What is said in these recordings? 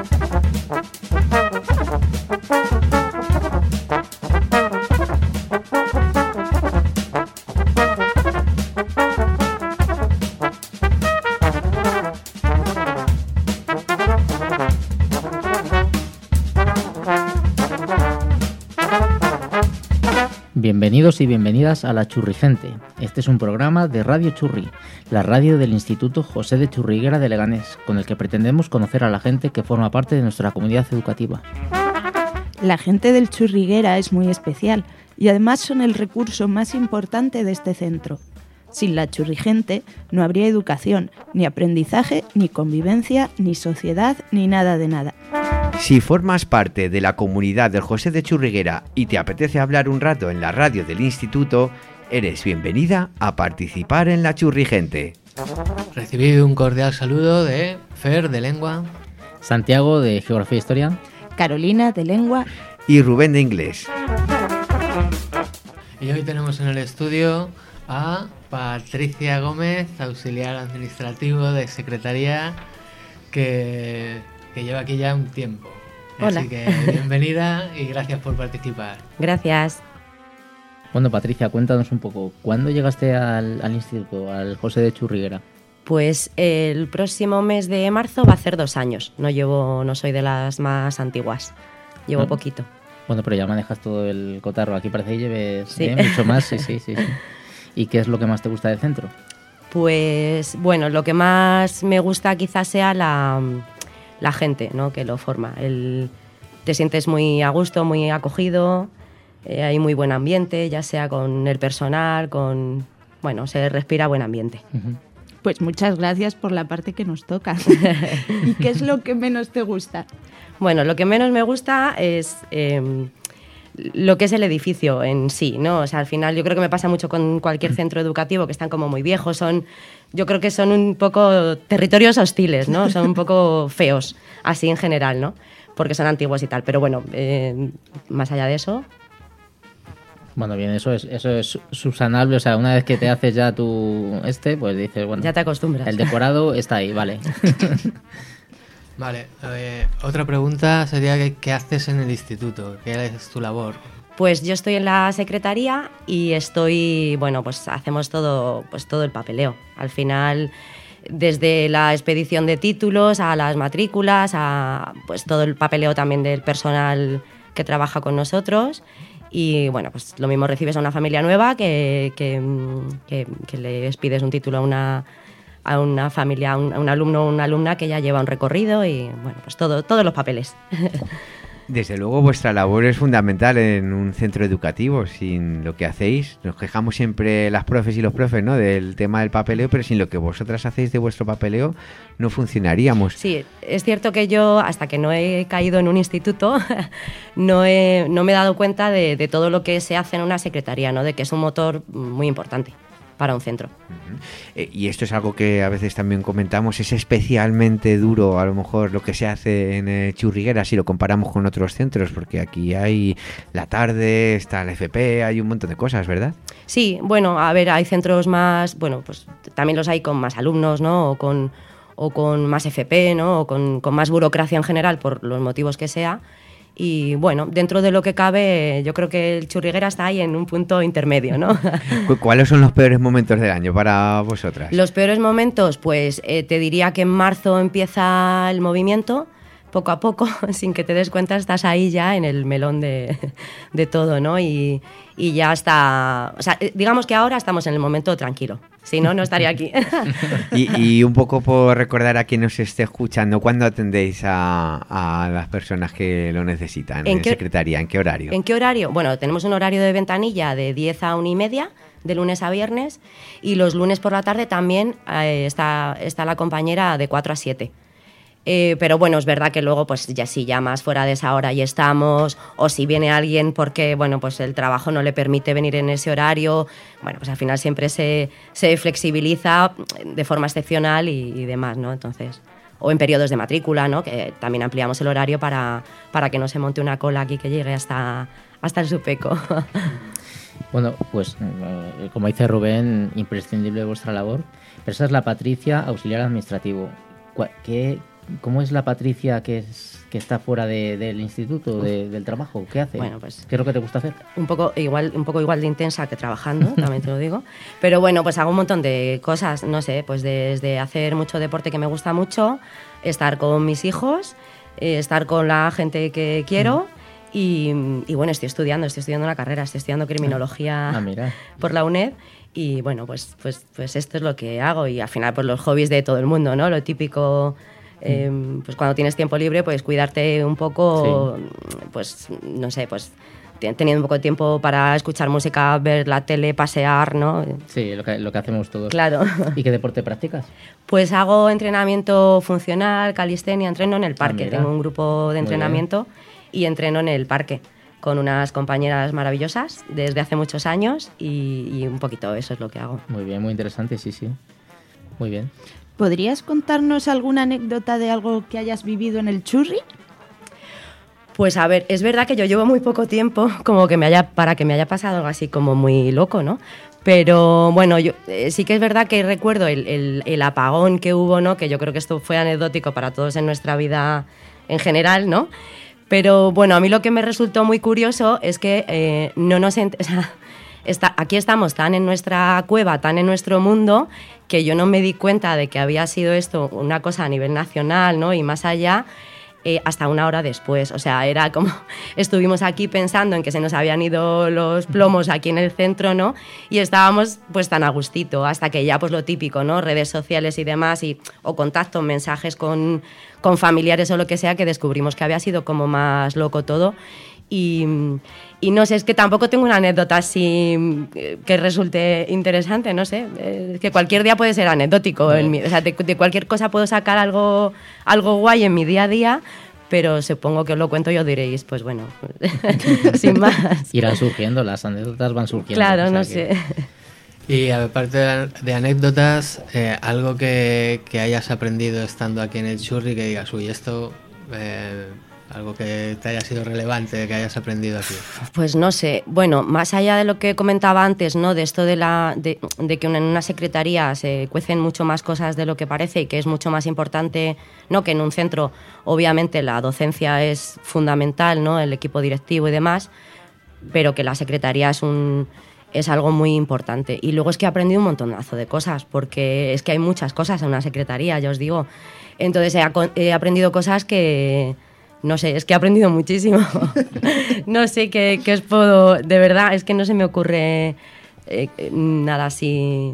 Bienvenidos y bienvenidas a La Churrigente. Este es un programa de Radio Churri, la radio del Instituto José de Churriguera de Leganés, con el que pretendemos conocer a la gente que forma parte de nuestra comunidad educativa. La gente del Churriguera es muy especial y además son el recurso más importante de este centro. Sin la Churrigente no habría educación, ni aprendizaje, ni convivencia, ni sociedad, ni nada de nada. Si formas parte de la comunidad del José de Churriguera y te apetece hablar un rato en la radio del instituto, eres bienvenida a participar en La Churrigente. Recibid un cordial saludo de Fer de Lengua, Santiago de Geografía e Historia, Carolina de Lengua y Rubén de Inglés. Y hoy tenemos en el estudio a Patricia Gómez, auxiliar administrativo de Secretaría, que lleva aquí ya un tiempo. Hola. Así que bienvenida y gracias por participar. Gracias. Bueno, Patricia, cuéntanos un poco, ¿cuándo llegaste al instituto, al José de Churriguera? Pues el próximo mes de marzo va a hacer 2 años. No soy de las más antiguas. Llevo poquito. Bueno, pero ya manejas todo el cotarro. Aquí parece que lleves Sí. Mucho más. Sí. ¿Y qué es lo que más te gusta del centro? Pues bueno, lo que más me gusta quizás sea la gente, ¿no?, que lo forma. Te sientes muy a gusto, muy acogido, hay muy buen ambiente, ya sea con el personal, se respira buen ambiente. Uh-huh. Pues muchas gracias por la parte que nos toca. ¿Y qué es lo que menos te gusta? Bueno, lo que menos me gusta es lo que es el edificio en sí, ¿no? O sea, al final yo creo que me pasa mucho con cualquier centro educativo, que están como muy viejos, yo creo que son un poco territorios hostiles, ¿no? Son un poco feos, así en general, ¿no? Porque son antiguos y tal. Pero bueno, más allá de eso... Bueno, bien, eso es subsanable. O sea, una vez que te haces ya pues dices, bueno... Ya te acostumbras. El decorado está ahí, vale. Vale, otra pregunta sería ¿qué haces en el instituto? ¿Qué es tu labor? Pues yo estoy en la secretaría y hacemos todo el papeleo. Al final, desde la expedición de títulos a las matrículas, a pues todo el papeleo también del personal que trabaja con nosotros. Y bueno, pues lo mismo recibes a una familia nueva que les pides un título a una familia, a un alumno o una alumna que ya lleva un recorrido y bueno, pues todos los papeles. Desde luego vuestra labor es fundamental en un centro educativo. Sin lo que hacéis, nos quejamos siempre las profes y los profes, ¿no?, del tema del papeleo, pero sin lo que vosotras hacéis de vuestro papeleo no funcionaríamos. Sí, es cierto que yo, hasta que no he caído en un instituto, no me he dado cuenta de todo lo que se hace en una secretaría, ¿no?, de que es un motor muy importante para un centro. Uh-huh. Y esto es algo que a veces también comentamos, es especialmente duro a lo mejor lo que se hace en Churriguera si lo comparamos con otros centros, porque aquí hay la tarde, está la FP, hay un montón de cosas, ¿verdad? Sí, bueno, a ver, hay centros más, pues también los hay con más alumnos, ¿no?, o con más FP, ¿no?, o con más burocracia en general, por los motivos que sea. Y bueno, dentro de lo que cabe, yo creo que el Churriguera está ahí en un punto intermedio, ¿no? ¿Cuáles son los peores momentos del año para vosotras? Los peores momentos, pues te diría que en marzo empieza el movimiento, poco a poco, sin que te des cuenta, estás ahí ya en el melón de todo, ¿no? Y ya está, o sea, digamos que ahora estamos en el momento tranquilo. Si no, no estaría aquí. Y un poco por recordar a quien nos esté escuchando, ¿cuándo atendéis a las personas que lo necesitan en secretaría? ¿En qué horario? ¿En qué horario? Bueno, tenemos un horario de ventanilla de 10 a 1:30, de lunes a viernes, y los lunes por la tarde también está la compañera de 4 a 7. Pero bueno, es verdad que luego, pues ya si llamas fuera de esa hora y estamos, o si viene alguien porque, bueno, pues el trabajo no le permite venir en ese horario, bueno, pues al final siempre se flexibiliza de forma excepcional y demás, ¿no? Entonces, o en periodos de matrícula, ¿no?, que también ampliamos el horario para que no se monte una cola aquí que llegue hasta el Supeco. Bueno, pues como dice Rubén, imprescindible vuestra labor. Pero esa es la Patricia, auxiliar administrativo. ¿cómo es la Patricia que está fuera del instituto, del trabajo? ¿Qué hace? Bueno, pues ¿Qué es lo que te gusta hacer? un poco igual de intensa que trabajando, también te lo digo. Pero bueno, pues hago un montón de cosas, no sé, pues desde hacer mucho deporte que me gusta mucho, estar con mis hijos, estar con la gente que quiero. Y bueno, estoy estudiando una carrera, estoy estudiando criminología por la UNED. Y bueno, pues esto es lo que hago. Y al final, pues los hobbies de todo el mundo, ¿no? Lo típico, pues cuando tienes tiempo libre, pues cuidarte un poco, pues no sé, pues teniendo un poco de tiempo para escuchar música, ver la tele, pasear, ¿no? Sí, lo que hacemos todos. Claro. ¿Y qué deporte practicas? Pues hago entrenamiento funcional, calistenia, entreno en el parque. Tengo un grupo de entrenamiento y entreno en el parque con unas compañeras maravillosas desde hace muchos años y un poquito eso es lo que hago. Muy bien, muy interesante, sí. Muy bien. ¿Podrías contarnos alguna anécdota de algo que hayas vivido en el Churri? Pues a ver, es verdad que yo llevo muy poco tiempo como que para que me haya pasado algo así como muy loco, ¿no? Pero bueno, yo sí que es verdad que recuerdo el apagón que hubo, ¿no? Que yo creo que esto fue anecdótico para todos en nuestra vida en general, ¿no? Pero bueno, a mí lo que me resultó muy curioso es que aquí estamos tan en nuestra cueva, tan en nuestro mundo, que yo no me di cuenta de que había sido esto una cosa a nivel nacional, ¿no? Y más allá, hasta una hora después. O sea, era como estuvimos aquí pensando en que se nos habían ido los plomos aquí en el centro, ¿no? Y estábamos pues tan a gustito, hasta que ya pues lo típico, ¿no? Redes sociales y demás, o contacto, mensajes con familiares o lo que sea, que descubrimos que había sido como más loco todo. Y no sé, es que tampoco tengo una anécdota así que resulte interesante, no sé, que cualquier día puede ser anecdótico, o sea, de cualquier cosa puedo sacar algo guay en mi día a día, pero supongo que os lo cuento y os diréis, pues bueno, sin más. Irán surgiendo, las anécdotas van surgiendo. Claro, o sea no sé. Y aparte de anécdotas, algo que hayas aprendido estando aquí en el Churri, que digas, uy, esto... algo que te haya sido relevante, que hayas aprendido aquí. Pues no sé, bueno, más allá de lo que comentaba antes, ¿no? De esto de que en una secretaría se cuecen mucho más cosas de lo que parece y que es mucho más importante, ¿no? Que en un centro, obviamente la docencia es fundamental, ¿no? El equipo directivo y demás, pero que la secretaría es algo muy importante. Y luego es que he aprendido un montonazo de cosas, porque es que hay muchas cosas en una secretaría, ya os digo. Entonces he aprendido cosas que... No sé, es que he aprendido muchísimo. No sé qué os puedo... De verdad, es que no se me ocurre nada así.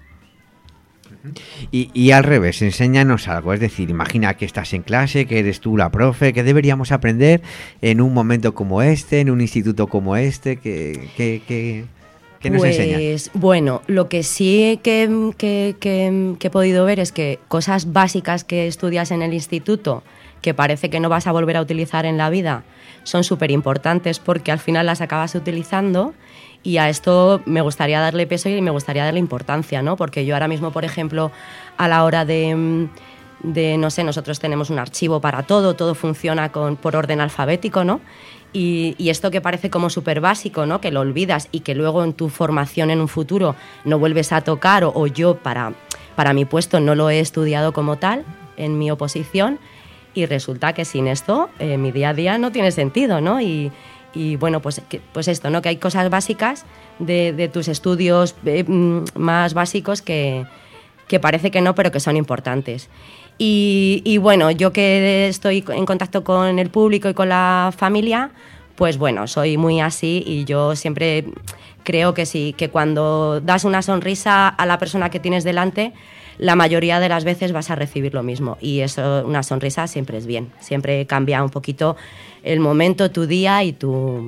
Y al revés, enséñanos algo. Es decir, imagina que estás en clase, que eres tú la profe, que deberíamos aprender en un momento como este, en un instituto como este, que nos enseña. Pues bueno, lo que sí que he podido ver es que cosas básicas que estudias en el instituto, que parece que no vas a volver a utilizar en la vida, son súper importantes porque al final las acabas utilizando, y a esto me gustaría darle peso y me gustaría darle importancia, ¿no? Porque yo ahora mismo, por ejemplo, a la hora de no sé, nosotros tenemos un archivo para todo funciona por orden alfabético, ¿no? Y esto que parece como súper básico, ¿no? Que lo olvidas y que luego en tu formación en un futuro no vuelves a tocar, o yo para mi puesto no lo he estudiado como tal en mi oposición. Y resulta que sin esto mi día a día no tiene sentido, ¿no? Y bueno, pues esto, ¿no? Que hay cosas básicas de tus estudios más básicos que parece que no, pero que son importantes. Y bueno, yo que estoy en contacto con el público y con la familia, pues bueno, soy muy así, y yo siempre creo que sí, que cuando das una sonrisa a la persona que tienes delante, la mayoría de las veces vas a recibir lo mismo, y eso, una sonrisa siempre es bien, siempre cambia un poquito el momento, tu día y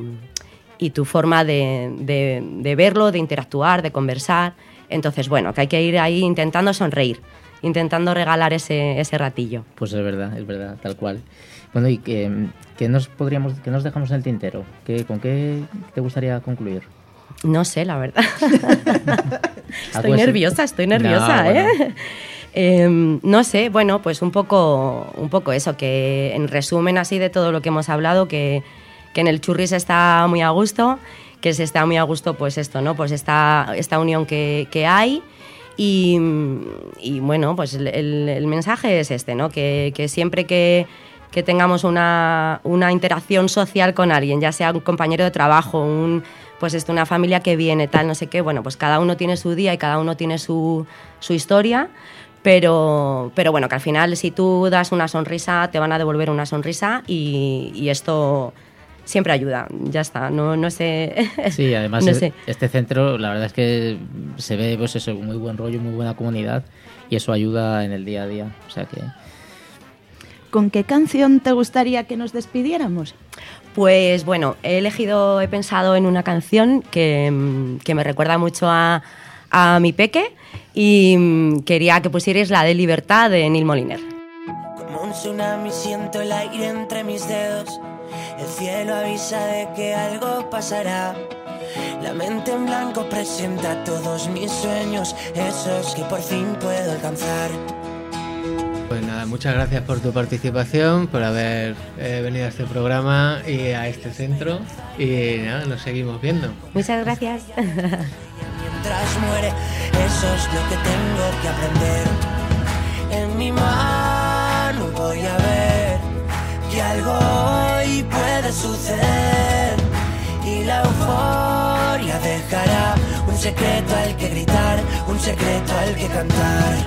tu forma de verlo, de interactuar, de conversar. Entonces, bueno, que hay que ir ahí intentando sonreír, intentando regalar ese ratillo. Pues es verdad, tal cual. Bueno, ¿y qué nos dejamos en el tintero? ¿Con qué te gustaría concluir? No sé, la verdad. Estoy nerviosa, no, ¿eh? No sé, bueno, pues un poco eso, que en resumen así de todo lo que hemos hablado, que en el Churri se está muy a gusto, que se está muy a gusto, pues esto, ¿no? Pues esta unión que hay, Y bueno, pues el mensaje es este, ¿no? Que siempre que tengamos una interacción social con alguien, ya sea un compañero de trabajo, una familia que viene, tal, no sé qué, bueno, pues cada uno tiene su día y cada uno tiene su historia, pero bueno, que al final si tú das una sonrisa, te van a devolver una sonrisa y esto siempre ayuda, ya está, no sé. Sí, además no sé. Este centro, la verdad es que se ve pues eso, muy buen rollo, muy buena comunidad y eso ayuda en el día a día, o sea que... ¿Con qué canción te gustaría que nos despidiéramos? Pues bueno, he pensado en una canción que me recuerda mucho a mi peque y quería que pusierais la de Libertad de Neil Moliner. Como un tsunami siento el aire entre mis dedos, el cielo avisa de que algo pasará. La mente en blanco presenta todos mis sueños, esos que por fin puedo alcanzar. Pues nada, muchas gracias por tu participación, por haber venido a este programa y a este centro. Y nada, nos seguimos viendo. Muchas gracias. Mientras muere, eso es lo que tengo que aprender. En mi mano voy a ver que algo hoy puede suceder. Y la euforia dejará un secreto al que gritar, un secreto al que cantar.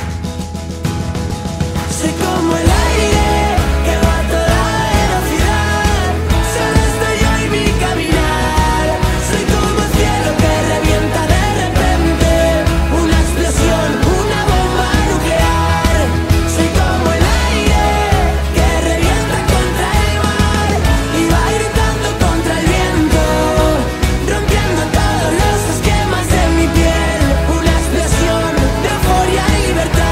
Soy como el aire que va a toda velocidad, solo estoy yo y mi caminar. Soy como el cielo que revienta de repente, una explosión, una bomba nuclear. Soy como el aire que revienta contra el mar y va gritando contra el viento, rompiendo todos los esquemas de mi piel. Una explosión de euforia y libertad.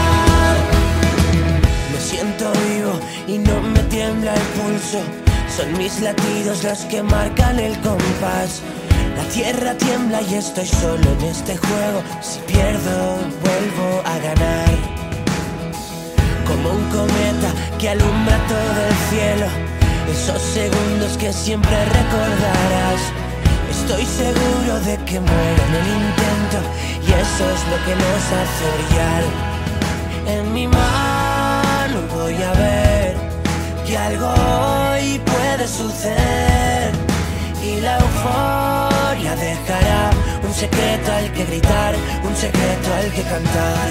Siento vivo y no me tiembla el pulso. Son mis latidos los que marcan el compás. La tierra tiembla y estoy solo en este juego. Si pierdo, vuelvo a ganar. Como un cometa que alumbra todo el cielo, esos segundos que siempre recordarás. Estoy seguro de que muero en el intento y eso es lo que nos hace brillar. En mi mano voy a ver que algo hoy puede suceder y la euforia dejará un secreto al que gritar, un secreto al que cantar.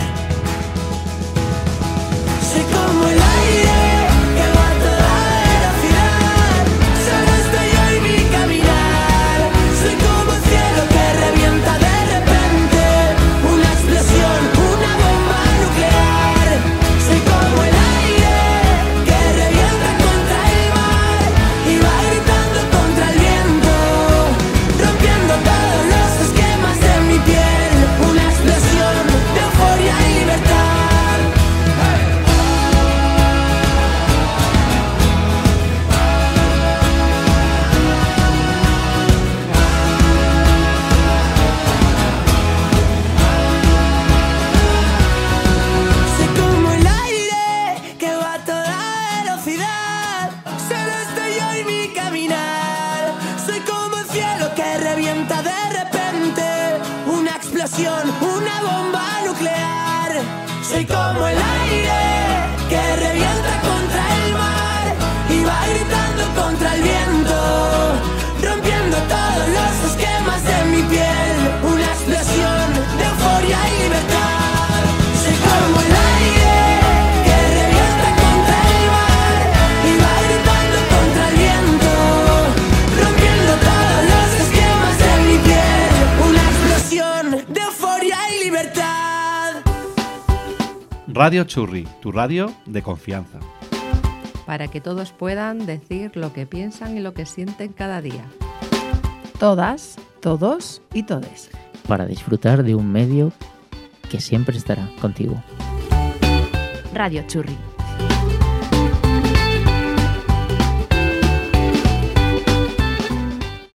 Soy como el aire que va a toda velocidad, solo estoy yo y mi caminar. Soy como el cielo que revienta de repente, una explosión, una bomba nuclear. Soy como el aire que revienta contra el mar y va gritando contra el viento, rompiendo todos los esquemas de mi piel. Una explosión de euforia y libertad. Soy como el aire que va a toda velocidad, solo estoy yo y mi caminar. Soy como el cielo que revienta de repente, una explosión, una bomba nuclear. Soy como el aire que revienta contra el mar y va gritando contra el viento, rompiendo todos los esquemas de mi piel. Una explosión de euforia y libertad. Soy como el aire que revienta contra el mar y va gritando contra el viento, rompiendo todos los esquemas de mi piel. Una explosión de euforia y libertad. Radio Churri, tu radio de confianza. Para que todos puedan decir lo que piensan y lo que sienten cada día. Todas, todos y todes. Para disfrutar de un medio que siempre estará contigo. Radio Churri.